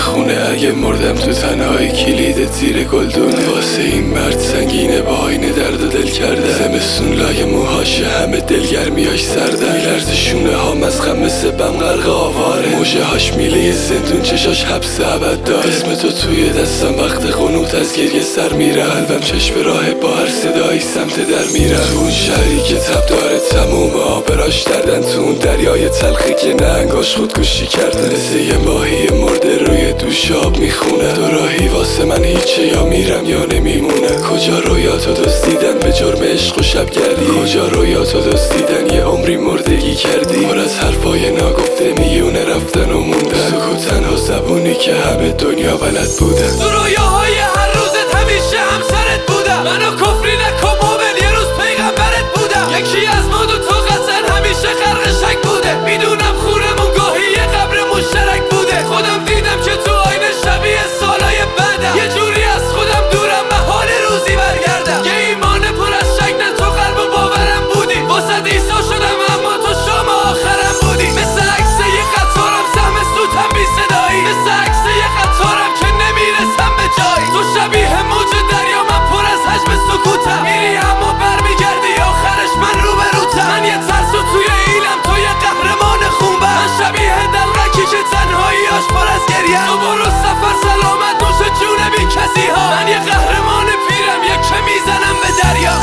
خونه اگه مردم تو تنهایی کلید زیر گلدونه. واسه این مرد سنگینه با آینه درد و دل کرده. زمستون لای موهاشه همه دلگرمیاش سرده. میلرزه شونه ها از غم مثل بم غرق آواره. موجه هاش میله زندون چشاش حبس ابد داره. اسم تو توی دستم وقت قنوت از گریه سر میره. قلبم چشم راه با هر صدایی سمت در میره. تو اون شهری که تب داره تموم آبراش دردن. تو اون دریای تلخی که نهنگاش خودکشی کرده. مثل یه ماهی مرده روی دوش آب میخونه. دو راهی واسه من هیچه، یا میرم یا نمیمونه. کجا رویاتو دزدیدن به جرم عشق و شبگردی. کجا رویاتو دزدیدن یه عمری مردگی کردی. پر از حرفای ناگفته میونه رفتن و موندن. سکوت تنها زبونی که همه دنیا بلد بودن. تو رویاهای هر روزت همیشه همسرت بودم. منو کفری نکن مومن یه روز پیغمبرت بودم. یکی از ما دو تا قطن همیشه غرق شک بوده. میدونم خونمون گاهی یه قبر مشترک بوده. خودم دیدم که تو آینه شبیه سالای بعدم. یه جوری از خودم دورم محال روزی برگردم. یه ایمان پر از شک نه تو قلب و باورم بودی. واسه ایسا شدم اما تو شام آخرم بودی. مثل عکس یه قطارم سهم سوتم بی صدایی. مثل عکس یه قطارم که نمیرسم به جایی. تو شبیه موج دریا من پر از حجم سکوتم. میری اما برمیگردی آخرش من روبروتم. من یه ترسو توی ایلم تو یه قهرمان خونبر. من شبیه دلغکی که تنهاییاش پر از گریه. تو برو سفر سلامت نوش جون بی کسی ها. من یه قهرمان پیرم یه که میزنم به دریا.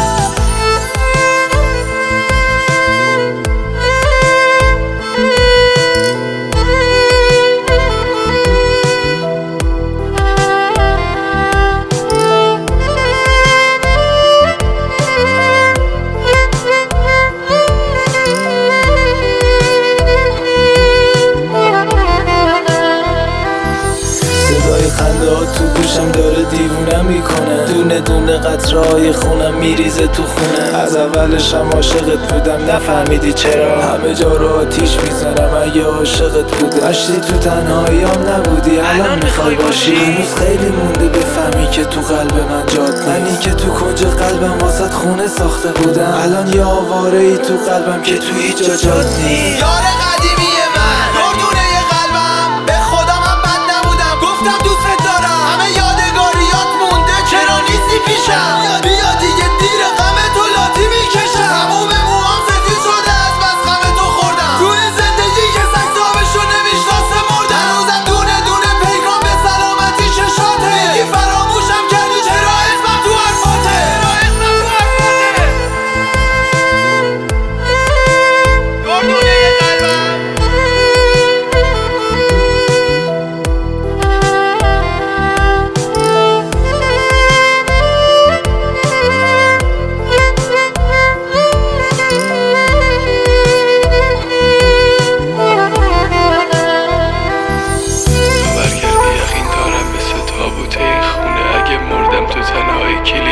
تو گوشم داره دیوونم میکنه. دونه دونه قطرهای خونم میریزه تو خونه. از اولش هم عاشقت بودم نفهمیدی چرا. همه جا رو آتیش میزنم اگه عاشقت بودم. اشتی تو تنهاییام نبودی الان میخوای باشی. هنوز خیلی مونده بفهمی که تو قلب من جات نیست. منی که تو کنج قلبم واسط خونه ساخته بودم. الان یه آواره ای تو قلبم که تو هیچ جا جات نیست. یار قدیمی من دردونه قلبم به خدا من بد نبودم. گفتم دوست دارم همه یادگاریات مونده چرا نیستی پیشم. بیا دیگه دیر غم تو لاتی میکشم. تموم موهام سفید شده از بس غم تو خوردم. تو این زندگی که سگ صاحبشو نمیشناسه مردم. هنوزم دونه دونه پیغام به سلامتی چشاته. میگی فراموشم کردی چرا اسمم تو حرفاته. دردونه قلبم تو تنهایی کلید